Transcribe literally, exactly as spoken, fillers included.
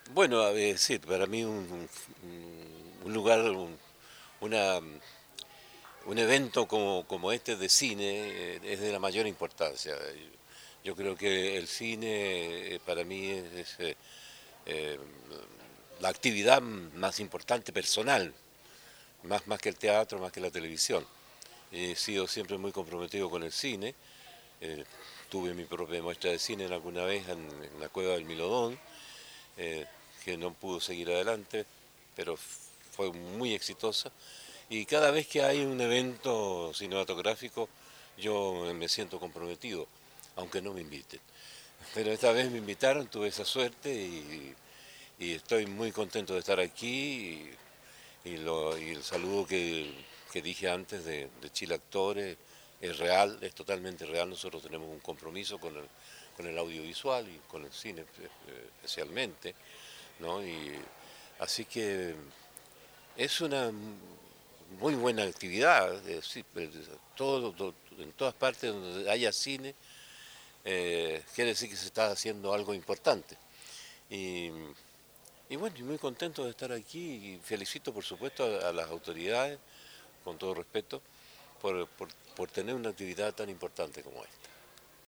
Bueno, a ver, sí, para mí un, un- un lugar, un, una, un evento como, como este de cine eh, es de la mayor importancia. Yo creo que el cine eh, para mí es, es, eh, eh, la actividad más importante personal, más, más que el teatro, más que la televisión. He sido siempre muy comprometido con el cine. eh, Tuve mi propia muestra de cine en alguna vez en, en la Cueva del Milodón, eh, que no pudo seguir adelante, pero fue muy exitosa. Y cada vez que hay un evento cinematográfico, yo me siento comprometido, aunque no me inviten. Pero esta vez me invitaron, tuve esa suerte y, y estoy muy contento de estar aquí. Y, y lo, y el saludo que, que dije antes de, de Chile Actores es real, es totalmente real. Nosotros tenemos un compromiso con el, con el audiovisual y con el cine eh, especialmente, ¿no? Y así que es una muy buena actividad, eh, sí, pues, todo, todo- en todas partes donde haya cine, eh, quiere decir que se está haciendo algo importante. Y, y bueno, y muy contento de estar aquí y felicito por supuesto a, a las autoridades, con todo respeto, por, por, por tener una actividad tan importante como esta.